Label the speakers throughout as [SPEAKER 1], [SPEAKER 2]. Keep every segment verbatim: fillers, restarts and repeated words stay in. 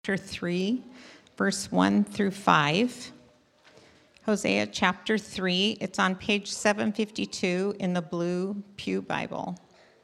[SPEAKER 1] chapter three, verse one through five. Hosea chapter three, it's on page seven fifty-two in the Blue Pew Bible.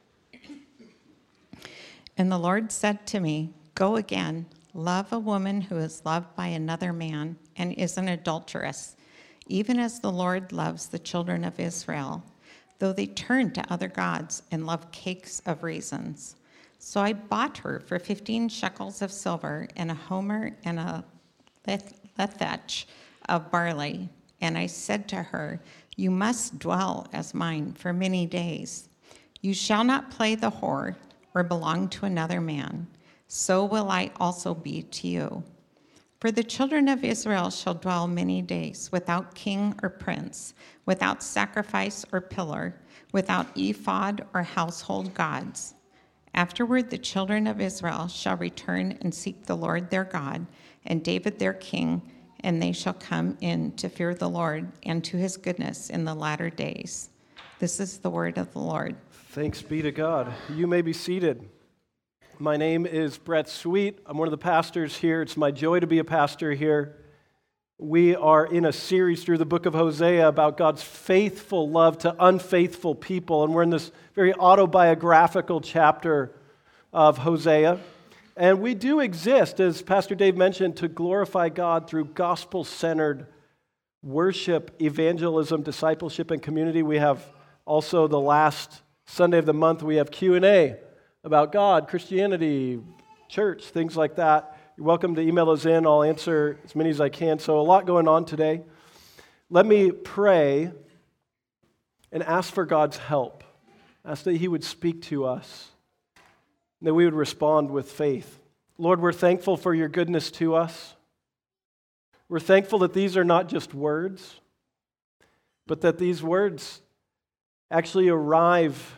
[SPEAKER 1] And the Lord said to me, "Go again, love a woman who is loved by another man and is an adulteress, even as the Lord loves the children of Israel, though they turn to other gods and love cakes of raisins." So I bought her for fifteen shekels of silver and a homer and a lethech of barley. And I said to her, "You must dwell as mine for many days. You shall not play the whore or belong to another man. So will I also be to you. For the children of Israel shall dwell many days without king or prince, without sacrifice or pillar, without ephod or household gods. Afterward, the children of Israel shall return and seek the Lord their God and David their king, and they shall come in to fear the Lord and to his goodness in the latter days." This is the word of the Lord.
[SPEAKER 2] Thanks be to God. You may be seated. My name is Brett Sweet. I'm one of the pastors here. It's my joy to be a pastor here. We are in a series through the book of Hosea about God's faithful love to unfaithful people, and we're in this very autobiographical chapter of Hosea. And we do exist, as Pastor Dave mentioned, to glorify God through gospel-centered worship, evangelism, discipleship, and community. We have also the last Sunday of the month, we have Q and A about God, Christianity, church, things like that. You're welcome to email those in. I'll answer as many as I can. So a lot going on today. Let me pray and ask for God's help. Ask that He would speak to us, and that we would respond with faith. Lord, we're thankful for your goodness to us. We're thankful that these are not just words, but that these words actually arrive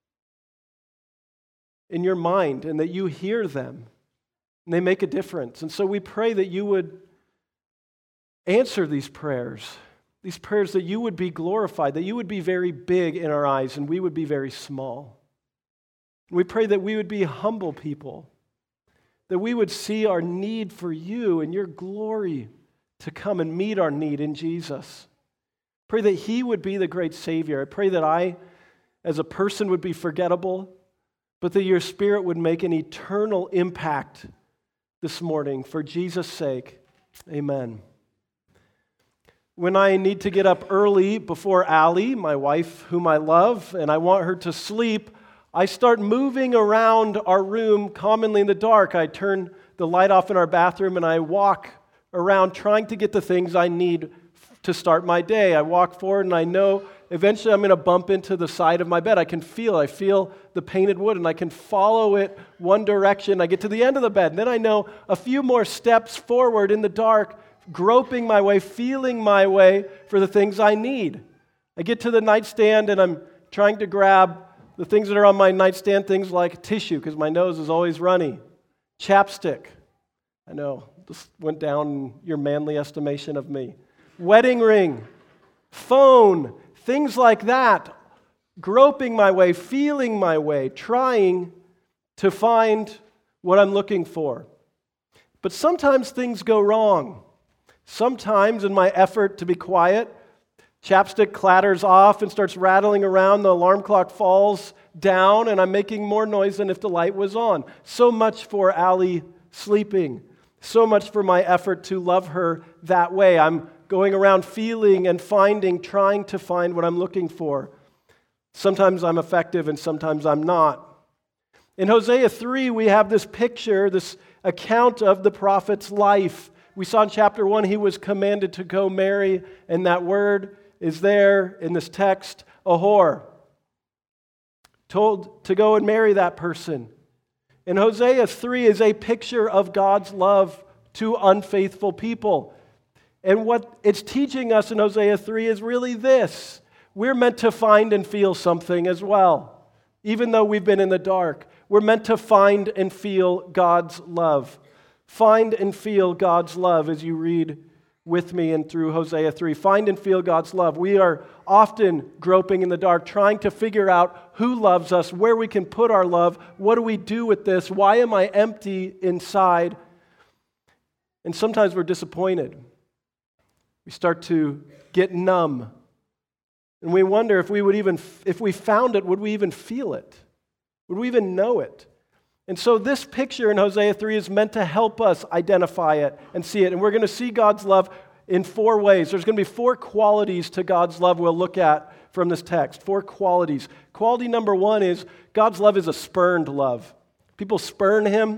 [SPEAKER 2] in your mind and that you hear them. And they make a difference. And so we pray that you would answer these prayers, these prayers that you would be glorified, that you would be very big in our eyes and we would be very small. We pray that we would be humble people, that we would see our need for you and your glory to come and meet our need in Jesus. Pray that He would be the great Savior. I pray that I, as a person, would be forgettable, but that your Spirit would make an eternal impact this morning for Jesus' sake. Amen. When I need to get up early before Allie, my wife whom I love, and I want her to sleep, I start moving around our room commonly in the dark. I turn the light off in our bathroom and I walk around trying to get the things I need to start my day. I walk forward and I know eventually I'm going to bump into the side of my bed. I can feel it. I feel the painted wood and I can follow it one direction. I get to the end of the bed and then I know a few more steps forward in the dark, groping my way, feeling my way for the things I need. I get to the nightstand and I'm trying to grab the things that are on my nightstand, things like tissue, because my nose is always runny, chapstick. I know, this went down in your manly estimation of me. Wedding ring, phone, things like that, groping my way, feeling my way, trying to find what I'm looking for. But sometimes things go wrong. Sometimes in my effort to be quiet, chapstick clatters off and starts rattling around, the alarm clock falls down, and I'm making more noise than if the light was on. So much for Allie sleeping. So much for my effort to love her that way. I'm going around feeling and finding, trying to find what I'm looking for. Sometimes I'm effective and sometimes I'm not. In Hosea three, we have this picture, this account of the prophet's life. We saw in chapter one, he was commanded to go marry, and that word is there in this text, a whore. Told to go and marry that person. And Hosea three is a picture of God's love to unfaithful people. And what it's teaching us in Hosea three is really this. We're meant to find and feel something as well. Even though we've been in the dark, we're meant to find and feel God's love. Find and feel God's love as you read with me and through Hosea three. Find and feel God's love. We are often groping in the dark, trying to figure out who loves us, where we can put our love, what do we do with this, why am I empty inside? And sometimes we're disappointed. We start to get numb. And we wonder if we would even, if we found it, would we even feel it? Would we even know it? And so this picture in Hosea three is meant to help us identify it and see it. And we're going to see God's love in four ways. There's going to be four qualities to God's love we'll look at from this text. Four qualities. Quality number one is God's love is a spurned love. People spurn him,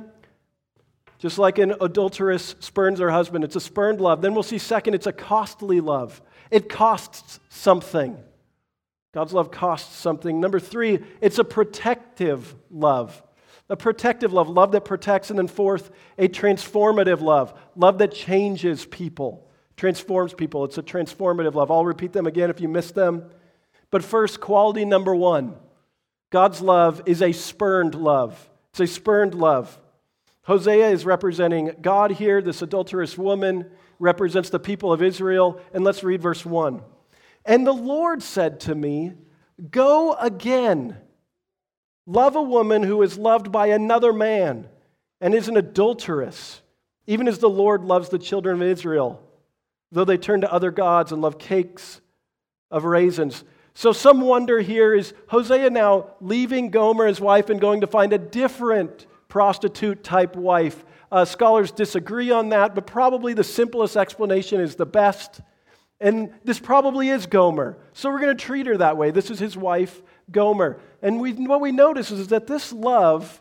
[SPEAKER 2] just like an adulteress spurns her husband. It's a spurned love. Then we'll see second, it's a costly love. It costs something. God's love costs something. Number three, it's a protective love. A protective love, love that protects. And then fourth, a transformative love, love that changes people, transforms people. It's a transformative love. I'll repeat them again if you missed them. But first, quality number one, God's love is a spurned love. It's a spurned love. Hosea is representing God here. This adulterous woman represents the people of Israel. And let's read verse one. And the Lord said to me, go again. Love a woman who is loved by another man and is an adulteress, even as the Lord loves the children of Israel, though they turn to other gods and love cakes of raisins. So some wonder here, is Hosea now leaving Gomer, his wife, and going to find a different prostitute-type wife? Uh, scholars disagree on that, but probably the simplest explanation is the best. And this probably is Gomer. So we're going to treat her that way. This is his wife, Gomer. And we, what we notice is that this love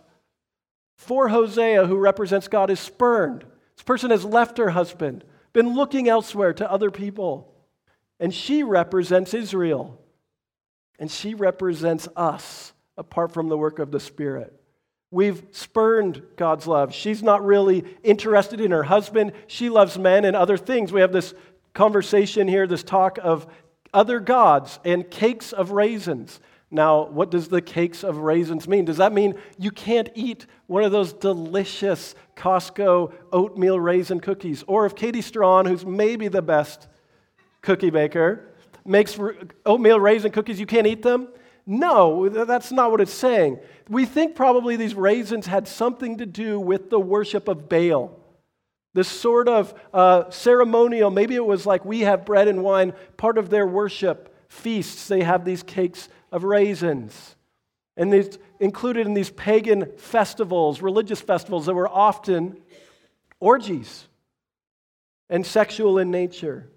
[SPEAKER 2] for Hosea, who represents God, is spurned. This person has left her husband, been looking elsewhere to other people. And she represents Israel. And she represents us, apart from the work of the Spirit. We've spurned God's love. She's not really interested in her husband. She loves men and other things. We have this conversation here, this talk of other gods and cakes of raisins. Now, what does the cakes of raisins mean? Does that mean you can't eat one of those delicious Costco oatmeal raisin cookies? Or if Katie Strawn, who's maybe the best cookie maker, makes oatmeal raisin cookies, you can't eat them? No, that's not what it's saying. We think probably these raisins had something to do with the worship of Baal. This sort of uh, ceremonial, maybe it was like we have bread and wine, part of their worship feasts, they have these cakes of raisins. And these included in these pagan festivals, religious festivals that were often orgies and sexual in nature.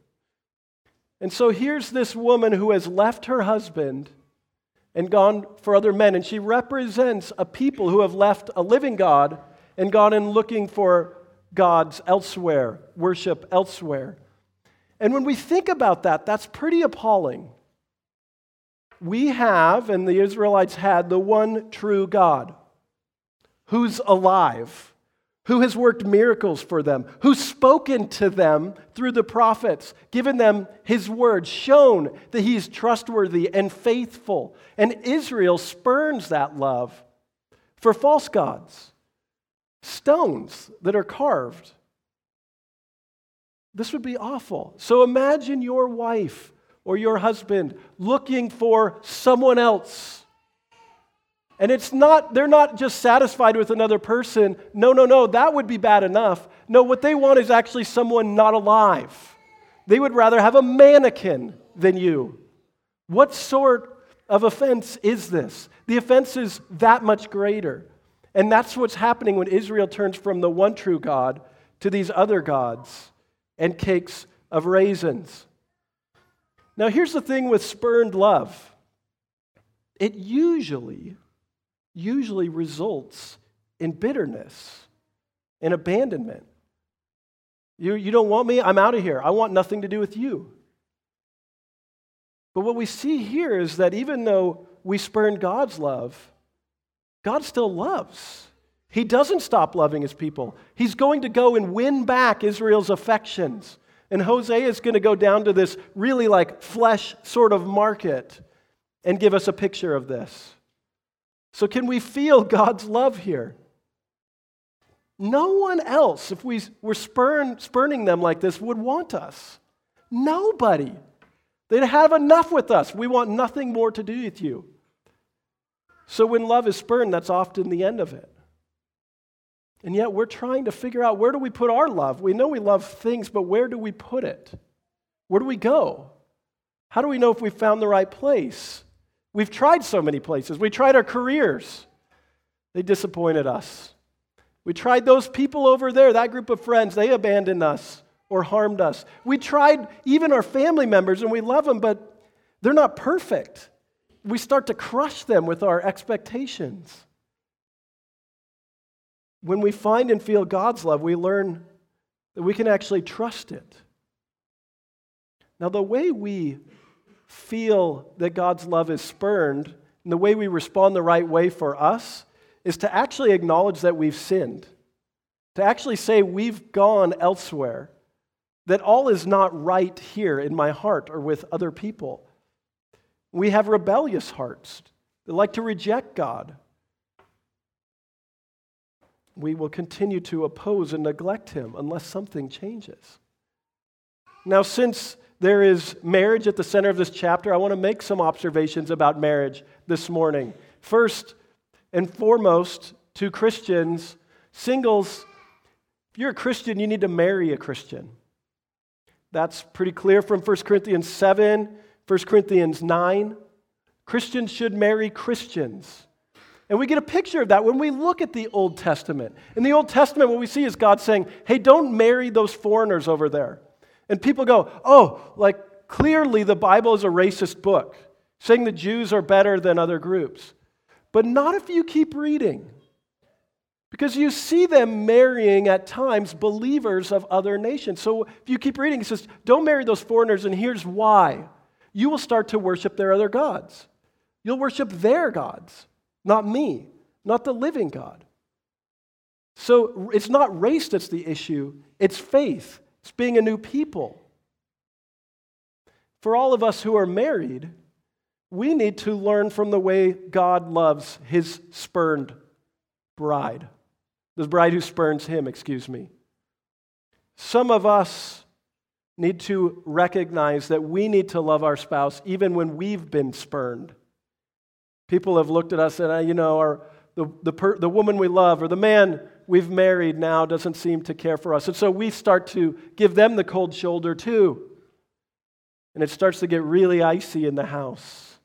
[SPEAKER 2] And so here's this woman who has left her husband and gone for other men, and she represents a people who have left a living God and gone in looking for gods elsewhere, worship elsewhere. And when we think about that, that's pretty appalling. We have, and the Israelites had, the one true God who's alive, who has worked miracles for them, who's spoken to them through the prophets, given them his word, shown that he's trustworthy and faithful. And Israel spurns that love for false gods, stones that are carved. This would be awful. So imagine your wife or your husband looking for someone else. And it's not, they're not just satisfied with another person. No, no, no, that would be bad enough. No, what they want is actually someone not alive. They would rather have a mannequin than you. What sort of offense is this? The offense is that much greater. And that's what's happening when Israel turns from the one true God to these other gods and cakes of raisins. Now, here's the thing with spurned love. It usually, usually results in bitterness and abandonment. You, you don't want me? I'm out of here. I want nothing to do with you. But what we see here is that even though we spurn God's love, God still loves. He doesn't stop loving his people. He's going to go and win back Israel's affections. And Hosea is going to go down to this really like flesh sort of market and give us a picture of this. So can we feel God's love here? No one else, if we were spurn, spurning them like this, would want us. Nobody. They'd have enough with us. We want nothing more to do with you. So when love is spurned, that's often the end of it. And yet we're trying to figure out, where do we put our love? We know we love things, but where do we put it? Where do we go? How do we know if we found the right place? We've tried so many places. We tried our careers. They disappointed us. We tried those people over there, that group of friends. They abandoned us or harmed us. We tried even our family members, and we love them, but they're not perfect. We start to crush them with our expectations. When we find and feel God's love, we learn that we can actually trust it. Now, the way we feel that God's love is spurned, and the way we respond the right way for us, is to actually acknowledge that we've sinned, to actually say we've gone elsewhere, that all is not right here in my heart or with other people. We have rebellious hearts that like to reject God. We will continue to oppose and neglect Him unless something changes. Now, since there is marriage at the center of this chapter, I want to make some observations about marriage this morning. First and foremost, to Christians, singles, if you're a Christian, you need to marry a Christian. That's pretty clear from First Corinthians seven, First Corinthians nine. Christians should marry Christians. And we get a picture of that when we look at the Old Testament. In the Old Testament, what we see is God saying, hey, don't marry those foreigners over there. And people go, oh, like clearly the Bible is a racist book, saying the Jews are better than other groups. But not if you keep reading. Because you see them marrying at times believers of other nations. So if you keep reading, it says, don't marry those foreigners, and here's why. You will start to worship their other gods. You'll worship their gods, not me, not the living God. So it's not race that's the issue, it's faith. It's being a new people. For all of us who are married, we need to learn from the way God loves His spurned bride. The bride who spurns Him, excuse me. Some of us need to recognize that we need to love our spouse even when we've been spurned. People have looked at us and, you know, our, the, the, per, the woman we love or the man we've married now doesn't seem to care for us. And so we start to give them the cold shoulder too. And it starts to get really icy in the house.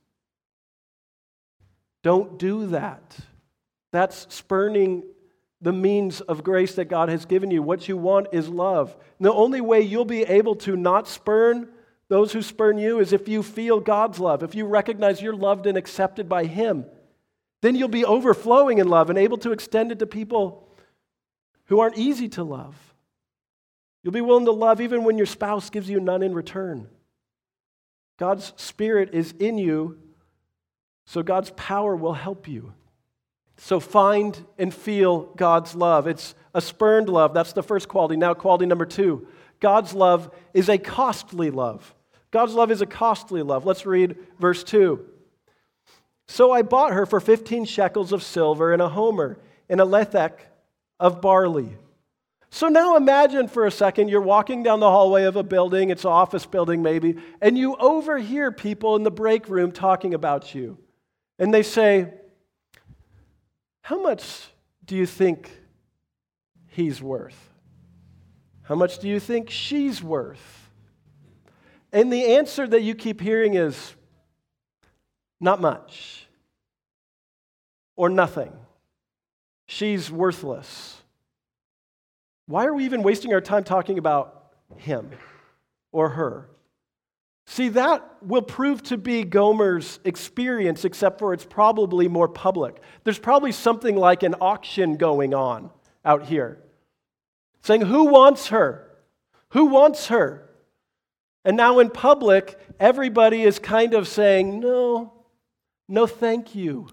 [SPEAKER 2] Don't do that. That's spurning the means of grace that God has given you. What you want is love. And the only way you'll be able to not spurn those who spurn you is if you feel God's love, if you recognize you're loved and accepted by Him. Then you'll be overflowing in love and able to extend it to people who aren't easy to love. You'll be willing to love even when your spouse gives you none in return. God's Spirit is in you, so God's power will help you. So find and feel God's love. It's a spurned love. That's the first quality. Now quality number two. God's love is a costly love. God's love is a costly love. Let's read verse two. So I bought her for fifteen shekels of silver and a homer and a lethek of barley. So now imagine for a second you're walking down the hallway of a building, it's an office building maybe, and you overhear people in the break room talking about you. And they say, how much do you think he's worth? How much do you think she's worth? And the answer that you keep hearing is, not much. Or nothing. She's worthless. Why are we even wasting our time talking about him or her? See, that will prove to be Gomer's experience, except for it's probably more public. There's probably something like an auction going on out here, saying, who wants her? Who wants her? And now in public, everybody is kind of saying, no, no thank you.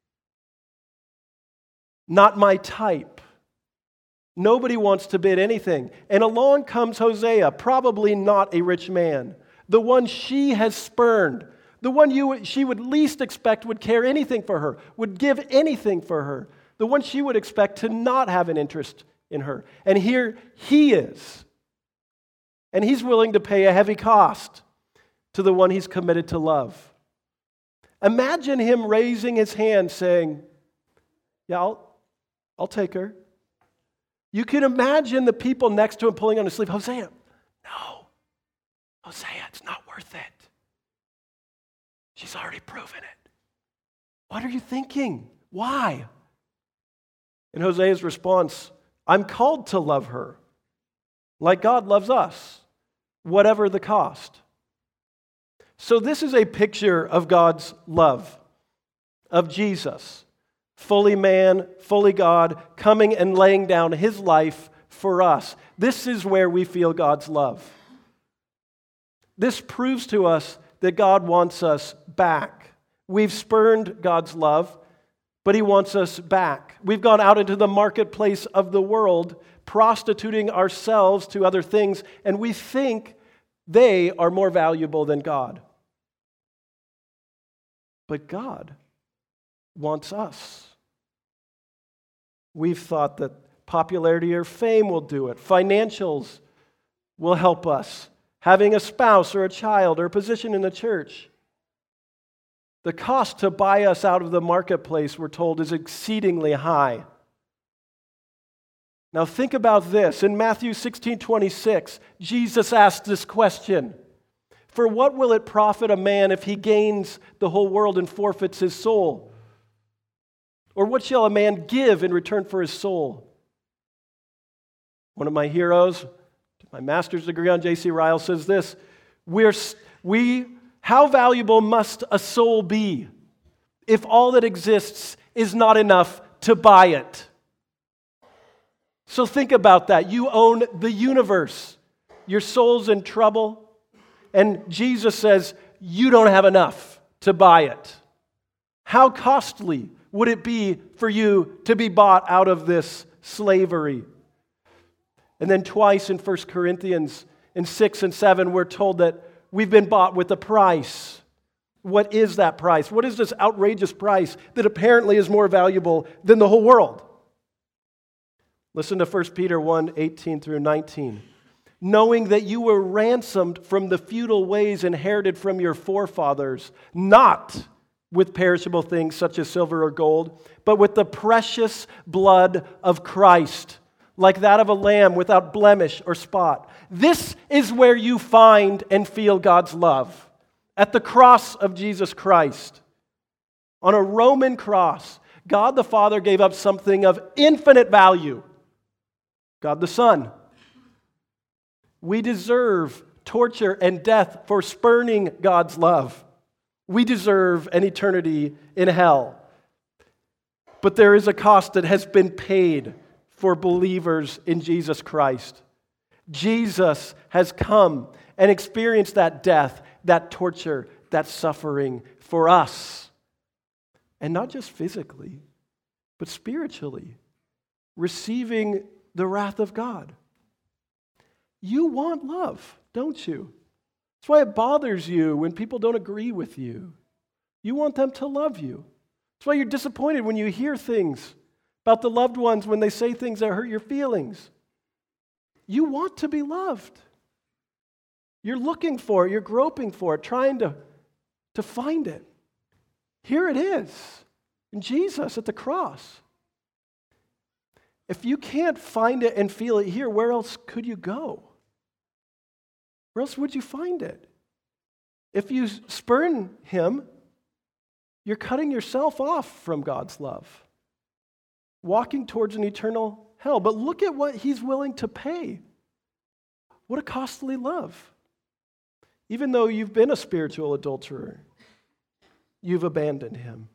[SPEAKER 2] Not my type. Nobody wants to bid anything. And along comes Hosea, probably not a rich man. The one she has spurned, the one you, she would least expect would care anything for her, would give anything for her, the one she would expect to not have an interest in her. And here he is. And he's willing to pay a heavy cost to the one he's committed to love. Imagine him raising his hand saying, yeah, I'll, I'll take her. You can imagine the people next to him pulling on his sleeve. Hosea, no. Hosea, it's not worth it. She's already proven it. What are you thinking? Why? And Hosea's response, I'm called to love her like God loves us, whatever the cost. So this is a picture of God's love, of Jesus, fully man, fully God, coming and laying down his life for us. This is where we feel God's love. This proves to us that God wants us back. We've spurned God's love, but he wants us back. We've gone out into the marketplace of the world, prostituting ourselves to other things, and we think they are more valuable than God. But God wants us. We've thought that popularity or fame will do it. Financials will help us. Having a spouse or a child or a position in the church. The cost to buy us out of the marketplace, we're told, is exceedingly high. Now think about this. In Matthew sixteen twenty-six, Jesus asked this question. For what will it profit a man if he gains the whole world and forfeits his soul? Or what shall a man give in return for his soul? One of my heroes, my master's degree on J C Ryle, says this, We're, we, how valuable must a soul be if all that exists is not enough to buy it? So think about that. You own the universe. Your soul's in trouble, and Jesus says, you don't have enough to buy it. How costly would it be for you to be bought out of this slavery? And then twice in First Corinthians, in six and seven, we're told that we've been bought with a price. What is that price? What is this outrageous price that apparently is more valuable than the whole world? Listen to First Peter one, eighteen through nineteen. Knowing that you were ransomed from the futile ways inherited from your forefathers, not with perishable things such as silver or gold, but with the precious blood of Christ, like that of a lamb without blemish or spot. This is where you find and feel God's love, at the cross of Jesus Christ. On a Roman cross, God the Father gave up something of infinite value. God the Son. We deserve torture and death for spurning God's love. We deserve an eternity in hell. But there is a cost that has been paid for believers in Jesus Christ. Jesus has come and experienced that death, that torture, that suffering for us. And not just physically, but spiritually, receiving the wrath of God. You want love, don't you? That's why it bothers you when people don't agree with you. You want them to love you. That's why you're disappointed when you hear things about the loved ones when they say things that hurt your feelings. You want to be loved. You're looking for it. You're groping for it, trying to, to find it. Here it is, in Jesus at the cross. If you can't find it and feel it here, where else could you go? Where else would you find it? If you spurn him, you're cutting yourself off from God's love, walking towards an eternal hell. But look at what he's willing to pay. What a costly love. Even though you've been a spiritual adulterer, you've abandoned him.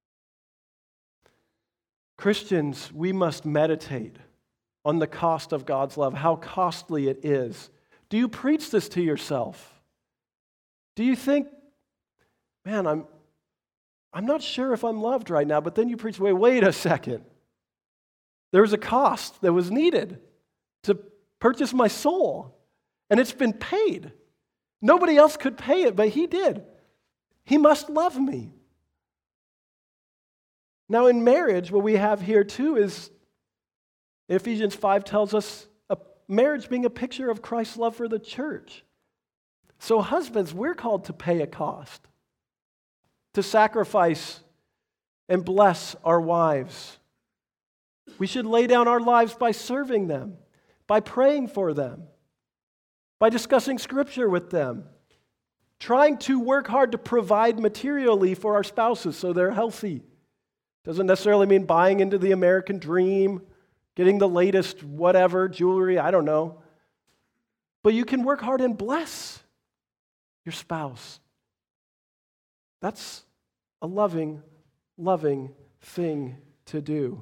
[SPEAKER 2] Christians, we must meditate on the cost of God's love, how costly it is. Do you preach this to yourself? Do you think, man, I'm, I'm not sure if I'm loved right now, but then you preach, wait, wait a second. There was a cost that was needed to purchase my soul, and it's been paid. Nobody else could pay it, but he did. He must love me. Now in marriage, what we have here too is, Ephesians five tells us, a marriage being a picture of Christ's love for the church. So husbands, we're called to pay a cost, to sacrifice and bless our wives. We should lay down our lives by serving them, by praying for them, by discussing Scripture with them, trying to work hard to provide materially for our spouses so they're healthy. Doesn't necessarily mean buying into the American dream, getting the latest whatever, jewelry, I don't know. But you can work hard and bless your spouse. That's a loving, loving thing to do.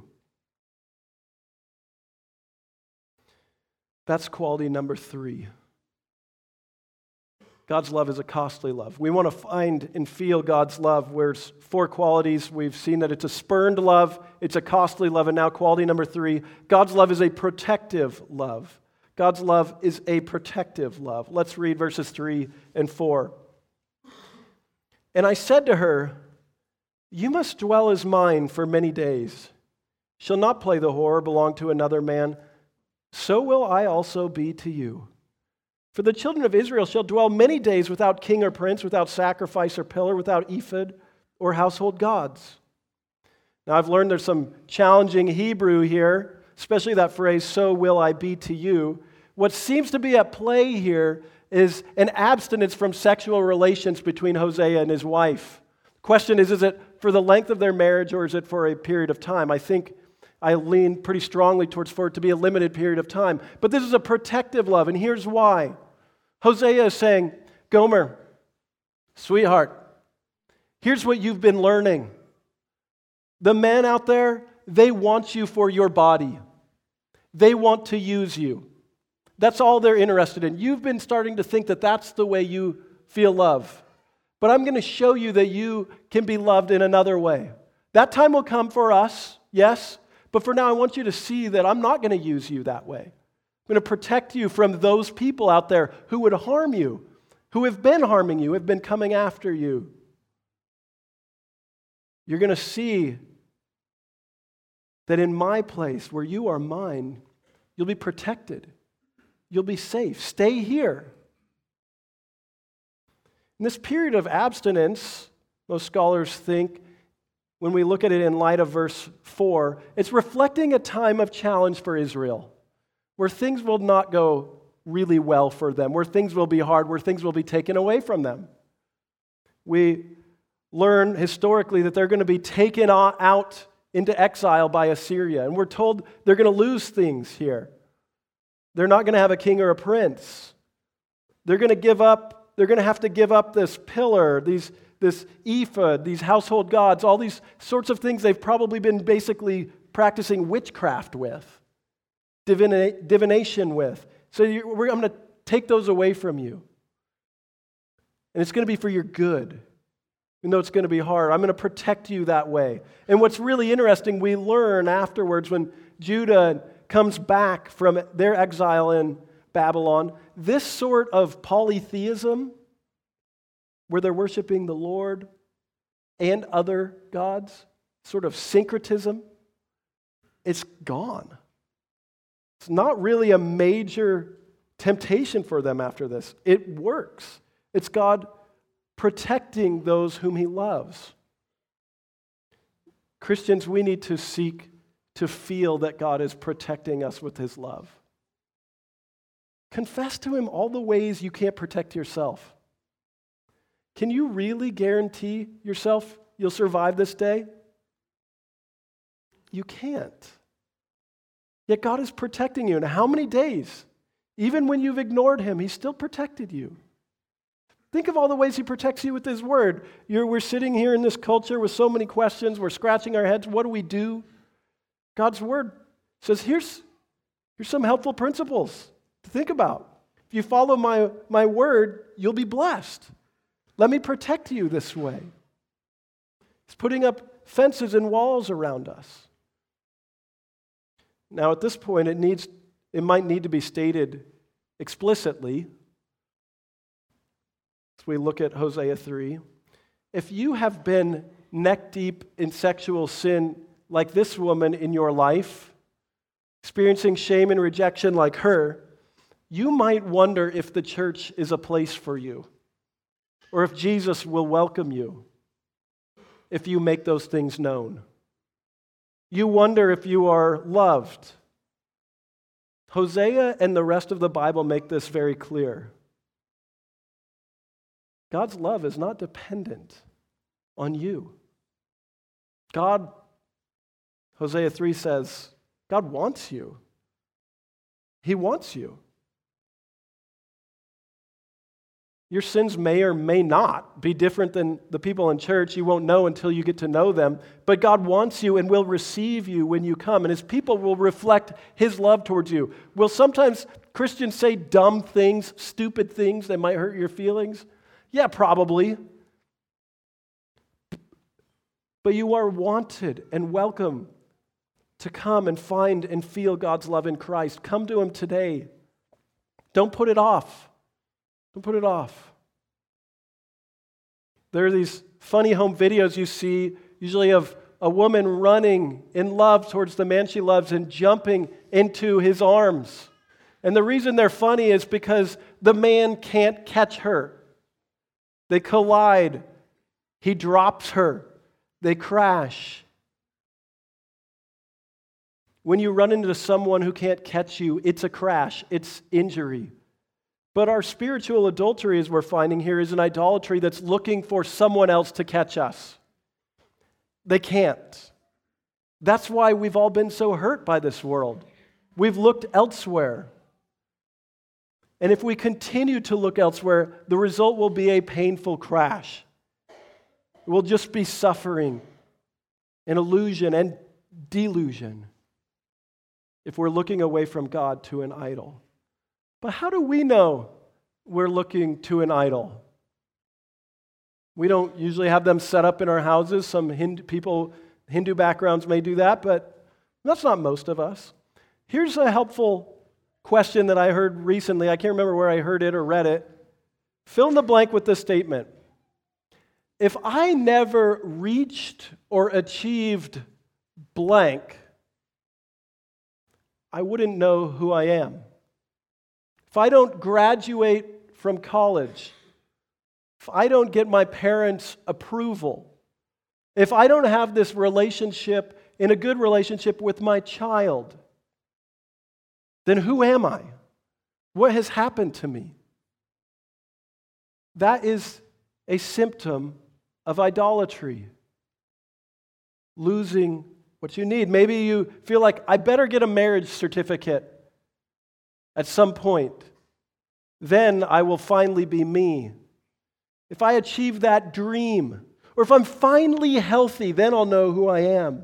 [SPEAKER 2] That's quality number three. God's love is a costly love. We want to find and feel God's love. There's four qualities. We've seen that it's a spurned love, it's a costly love, and now quality number three, God's love is a protective love. God's love is a protective love. Let's read verses three and four. And I said to her, you must dwell as mine for many days. Shall not play the whore, belong to another man. So will I also be to you. For the children of Israel shall dwell many days without king or prince, without sacrifice or pillar, without ephod or household gods. Now I've learned there's some challenging Hebrew here, especially that phrase, so will I be to you. What seems to be at play here is an abstinence from sexual relations between Hosea and his wife. The question is, is it for the length of their marriage or is it for a period of time? I think I lean pretty strongly towards for it to be a limited period of time. But this is a protective love, and here's why. Hosea is saying, Gomer, sweetheart, here's what you've been learning. The men out there, they want you for your body. They want to use you. That's all they're interested in. You've been starting to think that that's the way you feel love. But I'm going to show you that you can be loved in another way. That time will come for us, yes, but for now I want you to see that I'm not going to use you that way. I'm going to protect you from those people out there who would harm you, who have been harming you, have been coming after you. You're going to see that in my place, where you are mine, you'll be protected. You'll be safe. Stay here. In this period of abstinence, most scholars think, when we look at it in light of verse four, it's reflecting a time of challenge for Israel, where things will not go really well for them, where things will be hard, where things will be taken away from them. We learn historically that they're going to be taken out into exile by Assyria, and we're told they're going to lose things here. They're not going to have a king or a prince. They're going to give up, they're going to have to give up this pillar, these, this ephod, these household gods, all these sorts of things they've probably been basically practicing witchcraft with. Divina- divination with. So you, we're, I'm going to take those away from you. And it's going to be for your good. Even though it's going to be hard, I'm going to protect you that way. And what's really interesting, we learn afterwards when Judah comes back from their exile in Babylon, this sort of polytheism, where they're worshiping the Lord and other gods, sort of syncretism, it's gone. It's not really a major temptation for them after this. It works. It's God protecting those whom He loves. Christians, we need to seek to feel that God is protecting us with His love. Confess to Him all the ways you can't protect yourself. Can you really guarantee yourself you'll survive this day? You can't. Yet God is protecting you. And how many days? Even when you've ignored Him, He's still protected you. Think of all the ways He protects you with His Word. You're, we're sitting here in this culture with so many questions. We're scratching our heads. What do we do? God's Word says, here's, here's some helpful principles to think about. If you follow my, my Word, you'll be blessed. Let me protect you this way. He's putting up fences and walls around us. Now, at this point, it needs, it might need to be stated explicitly as we look at Hosea three. If you have been neck deep in sexual sin like this woman in your life, experiencing shame and rejection like her, you might wonder if the church is a place for you, or if Jesus will welcome you if you make those things known. You wonder if you are loved. Hosea and the rest of the Bible make this very clear. God's love is not dependent on you. God, Hosea three says, God wants you. He wants you. Your sins may or may not be different than the people in church. You won't know until you get to know them. But God wants you and will receive you when you come. And His people will reflect His love towards you. Will sometimes Christians say dumb things, stupid things that might hurt your feelings? Yeah, probably. But you are wanted and welcome to come and find and feel God's love in Christ. Come to Him today. Don't put it off. Don't put it off. There are these funny home videos you see, usually of a woman running in love towards the man she loves and jumping into his arms. And the reason they're funny is because the man can't catch her. They collide. He drops her. They crash. When you run into someone who can't catch you, it's a crash. It's injury. But our spiritual adultery, as we're finding here, is an idolatry that's looking for someone else to catch us. They can't. That's why we've all been so hurt by this world. We've looked elsewhere. And if we continue to look elsewhere, the result will be a painful crash. It will just be suffering and illusion and delusion if we're looking away from God to an idol. But how do we know we're looking to an idol? We don't usually have them set up in our houses. Some Hindu people, Hindu backgrounds may do that, but that's not most of us. Here's a helpful question that I heard recently. I can't remember where I heard it or read it. Fill in the blank with this statement. If I never reached or achieved blank, I wouldn't know who I am. If I don't graduate from college, if I don't get my parents' approval, if I don't have this relationship, in a good relationship with my child, then who am I? What has happened to me? That is a symptom of idolatry. Losing what you need. Maybe you feel like, I better get a marriage certificate at some point. Then I will finally be me. If I achieve that dream, or if I'm finally healthy, then I'll know who I am.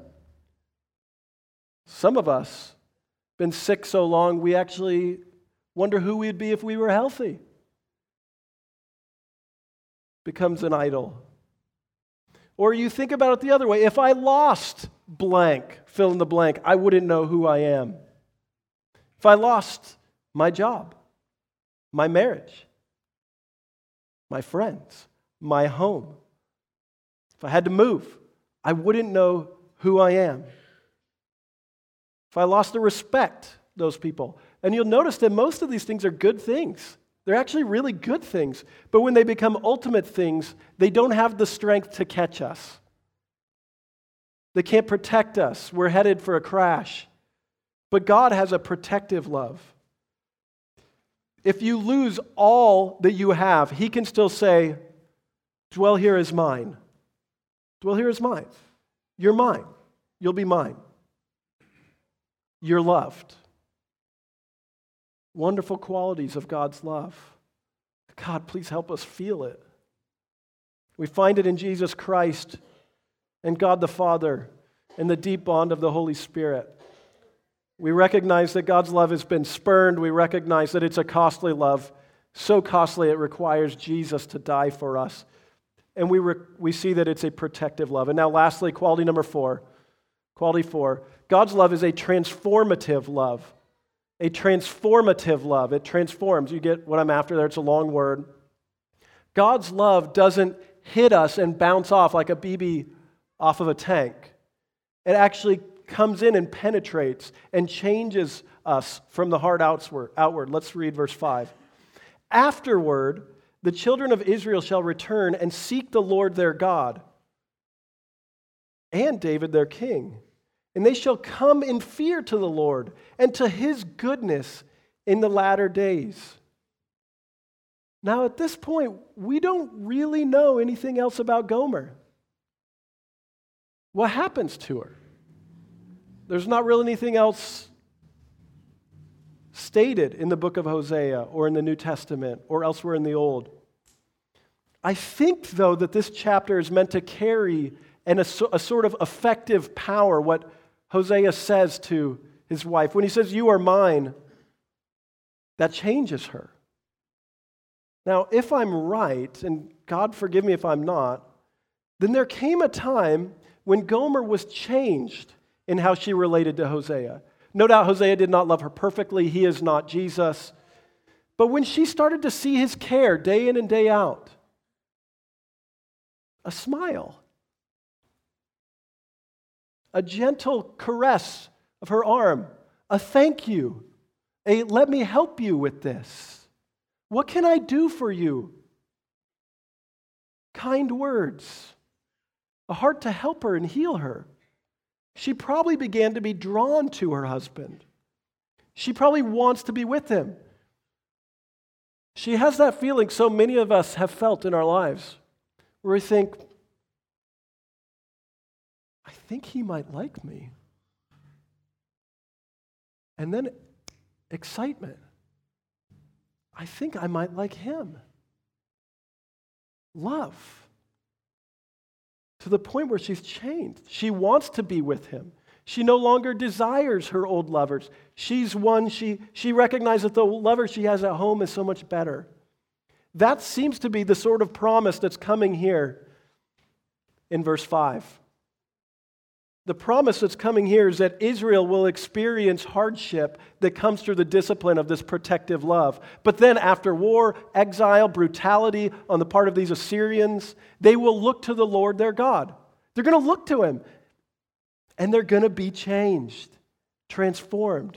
[SPEAKER 2] Some of us have been sick so long, we actually wonder who we'd be if we were healthy. Becomes an idol. Or you think about it the other way. If I lost blank, fill in the blank, I wouldn't know who I am. If I lost my job, my marriage, my friends, my home, if I had to move, I wouldn't know who I am. If I lost the respect, those people. And you'll notice that most of these things are good things. They're actually really good things. But when they become ultimate things, they don't have the strength to catch us. They can't protect us. We're headed for a crash. But God has a protective love. If you lose all that you have, He can still say, dwell here is mine. Dwell here is mine. You're mine. You'll be mine. You're loved. Wonderful qualities of God's love. God, please help us feel it. We find it in Jesus Christ and God the Father and the deep bond of the Holy Spirit. We recognize that God's love has been spurned. We recognize that it's a costly love, so costly it requires Jesus to die for us. And we re- we see that it's a protective love. And now lastly, quality number four. Quality four. God's love is a transformative love. A transformative love. It transforms. You get what I'm after there. It's a long word. God's love doesn't hit us and bounce off like a B B off of a tank. It actually comes in and penetrates and changes us from the heart outward. outward. Let's read verse five. Afterward, the children of Israel shall return and seek the Lord their God and David their king. and they shall come in fear to the Lord and to his goodness in the latter days. Now, at this point, we don't really know anything else about Gomer. What happens to her? There's not really anything else stated in the book of Hosea or in the New Testament or elsewhere in the Old. I think, though, that this chapter is meant to carry an, a, a sort of effective power, what Hosea says to his wife. When he says, "You are mine," that changes her. Now, if I'm right, and God forgive me if I'm not, then there came a time when Gomer was changed in how she related to Hosea. No doubt Hosea did not love her perfectly. He is not Jesus. But when she started to see his care day in and day out, a smile, a gentle caress of her arm, a thank you, a let me help you with this. What can I do for you? Kind words, a heart to help her and heal her. She probably began to be drawn to her husband. She probably wants to be with him. She has that feeling so many of us have felt in our lives, where we think, I think he might like me. And then excitement. I think I might like him. Love. To the point where she's changed. She wants to be with him. She no longer desires her old lovers. She's one, she, she recognizes that the lover she has at home is so much better. That seems to be the sort of promise that's coming here in verse five. The promise that's coming here is that Israel will experience hardship that comes through the discipline of this protective love. But then after war, exile, brutality on the part of these Assyrians, they will look to the Lord their God. They're going to look to him. And they're going to be changed, transformed.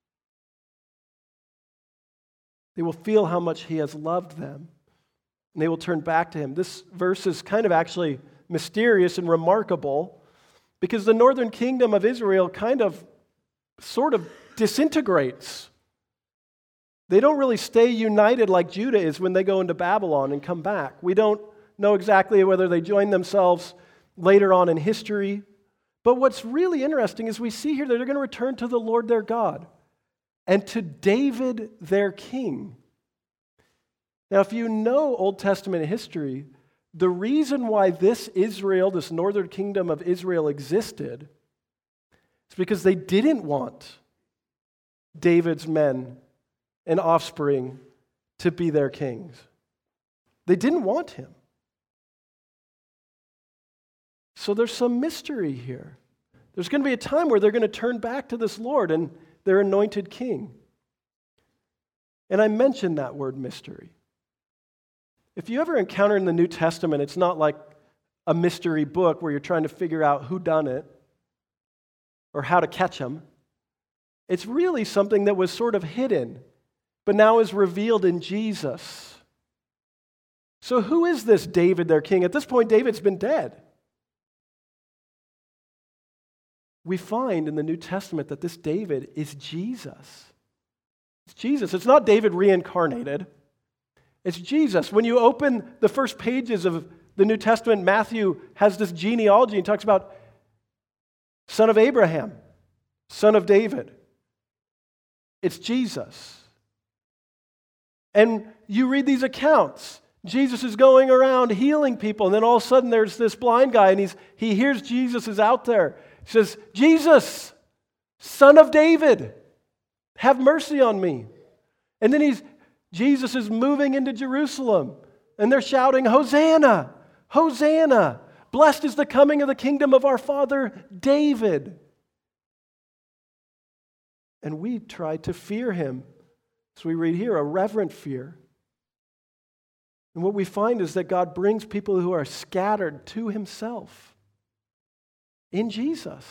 [SPEAKER 2] They will feel how much he has loved them. And they will turn back to him. This verse is kind of actually mysterious and remarkable, because the northern kingdom of Israel kind of, sort of disintegrates. They don't really stay united like Judah is when they go into Babylon and come back. We don't know exactly whether they join themselves later on in history. But what's really interesting is we see here that they're going to return to the Lord their God and to David their king. Now, if you know Old Testament history, the reason why this Israel, this northern kingdom of Israel existed is because they didn't want David's men and offspring to be their kings. They didn't want him. So there's some mystery here. There's going to be a time where they're going to turn back to this Lord and their anointed king. And I mentioned that word mystery. If you ever encounter in the New Testament, it's not like a mystery book where you're trying to figure out who done it or how to catch them. It's really something that was sort of hidden, but now is revealed in Jesus. So who is this David, their king? At this point, David's been dead. We find in the New Testament that this David is Jesus. It's Jesus. It's not David reincarnated. It's Jesus. When you open the first pages of the New Testament, Matthew has this genealogy and talks about son of Abraham, son of David. It's Jesus. And you read these accounts. Jesus is going around healing people, and then all of a sudden there's this blind guy, and he's he hears Jesus is out there. He says, Jesus, son of David, have mercy on me. And then he's Jesus is moving into Jerusalem, and they're shouting, Hosanna, Hosanna, blessed is the coming of the kingdom of our father David. And we try to fear him. So we read here, a reverent fear. And what we find is that God brings people who are scattered to himself in Jesus,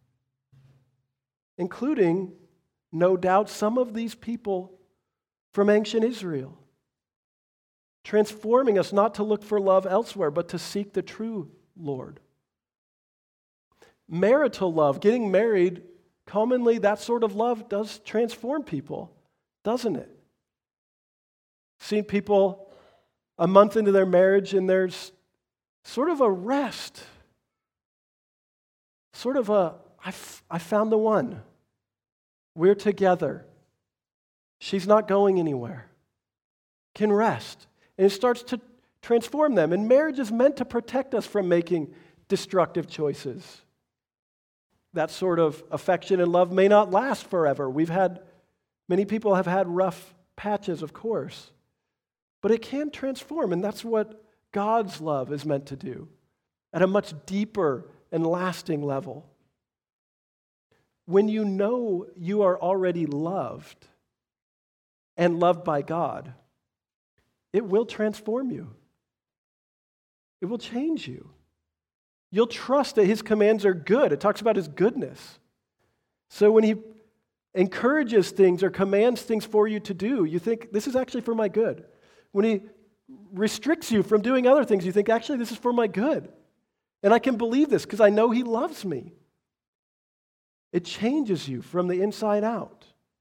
[SPEAKER 2] including, no doubt, some of these people from ancient Israel, transforming us not to look for love elsewhere, but to seek the true Lord. marital love, getting married, commonly that sort of love does transform people, doesn't it? Seen people a month into their marriage and there's sort of a rest, sort of a, I, f- I found the one. We're together. She's not going anywhere. Can rest. And it starts to transform them. And marriage is meant to protect us from making destructive choices. That sort of affection and love may not last forever. We've had, many people have had rough patches, of course. But it can transform, and that's what God's love is meant to do at a much deeper and lasting level. When you know you are already loved and loved by God, it will transform you. It will change you. You'll trust that His commands are good. It talks about His goodness. So when He encourages things or commands things for you to do, you think, this is actually for my good. When He restricts you from doing other things, you think, actually, this is for my good. And I can believe this because I know He loves me. It changes you from the inside out.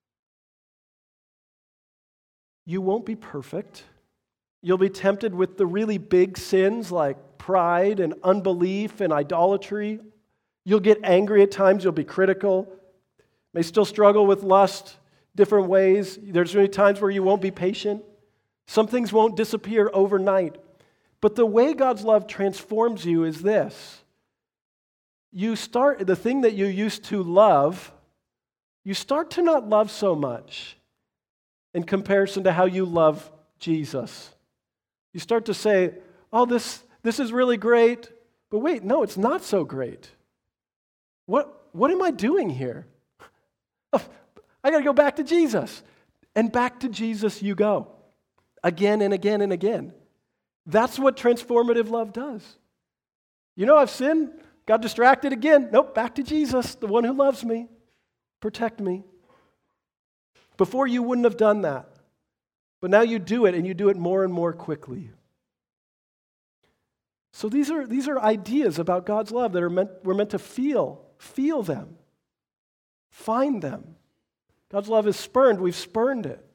[SPEAKER 2] You won't be perfect. You'll be tempted with the really big sins like pride and unbelief and idolatry. You'll get angry at times. You'll be critical. May still struggle with lust different ways. There's many times where you won't be patient. Some things won't disappear overnight. But the way God's love transforms you is this. You start, the thing that you used to love, you start to not love so much in comparison to how you love Jesus. You start to say, oh, this, this is really great, but wait, no, it's not so great. What, what am I doing here? Oh, I got to go back to Jesus. And back to Jesus you go. Again and again and again. That's what transformative love does. You know, I've sinned, got distracted again. Nope, back to Jesus, the one who loves me. Protect me. Before you wouldn't have done that. But now you do it, and you do it more and more quickly. So these are, these are ideas about God's love that are meant, we're meant to feel. Feel them. Find them. God's love is spurned. We've spurned it.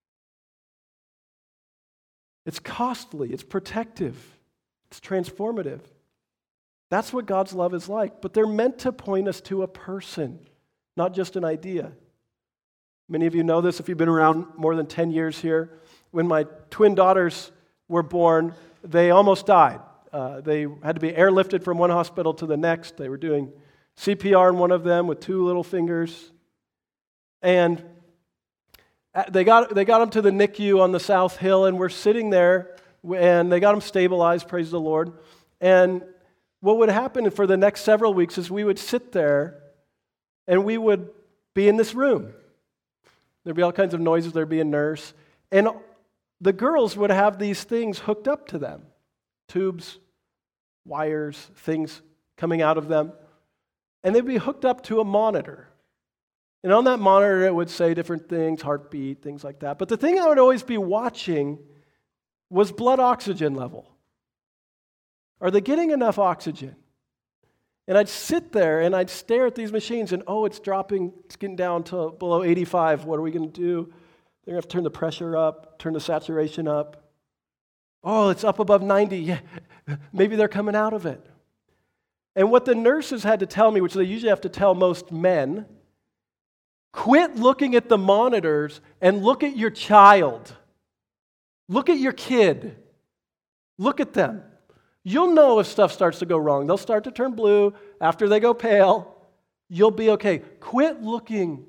[SPEAKER 2] It's costly. It's protective. It's transformative. That's what God's love is like. But they're meant to point us to a person, not just an idea. Many of you know this if you've been around more than ten years here. When my twin daughters were born, they almost died. Uh, they had to be airlifted from one hospital to the next. They were doing C P R on one of them with two little fingers. And they got, they got them to the N I C U on the South Hill, and we're sitting there, and they got them stabilized, praise the Lord. And what would happen for the next several weeks is we would sit there, and we would be in this room. There'd be all kinds of noises. There'd be a nurse. And the girls would have these things hooked up to them. Tubes, wires, things coming out of them. And they'd be hooked up to a monitor. And on that monitor, it would say different things, heartbeat, things like that. But the thing I would always be watching was blood oxygen level. Are they getting enough oxygen? And I'd sit there and I'd stare at these machines and, oh, it's dropping, it's getting down to below eighty-five. What are we going to do? They're going to have to turn the pressure up, turn the saturation up. Oh, it's up above ninety. Yeah, maybe they're coming out of it. And what the nurses had to tell me, which they usually have to tell most men, quit looking at the monitors and look at your child. Look at your kid. Look at them. You'll know if stuff starts to go wrong. They'll start to turn blue. After they go pale, you'll be okay. Quit looking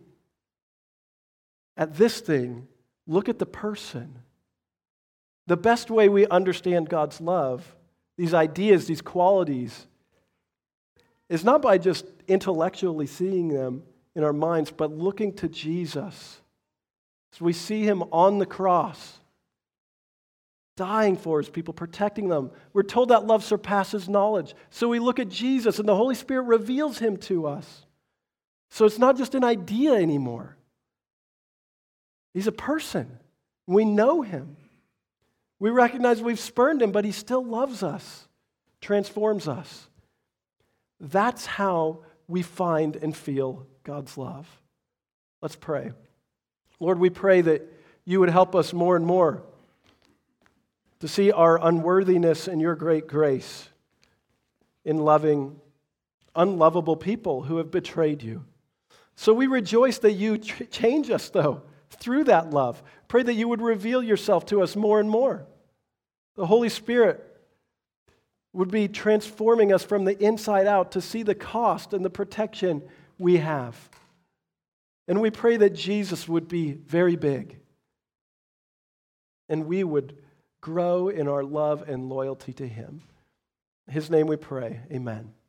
[SPEAKER 2] at this thing. Look at the person. The best way we understand God's love, these ideas, these qualities, is not by just intellectually seeing them in our minds, but looking to Jesus. So we see Him on the cross, dying for His people, protecting them. We're told that love surpasses knowledge. So we look at Jesus, and the Holy Spirit reveals Him to us. So it's not just an idea anymore. He's a person. We know Him. We recognize we've spurned Him, but He still loves us, transforms us. That's how we find and feel God's love. Let's pray. Lord, we pray that you would help us more and more to see our unworthiness and your great grace in loving unlovable people who have betrayed you. So we rejoice that you ch- change us, though, through that love. Pray that you would reveal yourself to us more and more. The Holy Spirit would be transforming us from the inside out to see the cost and the protection we have. And we pray that Jesus would be very big, and we would grow in our love and loyalty to him. In his name we pray. Amen.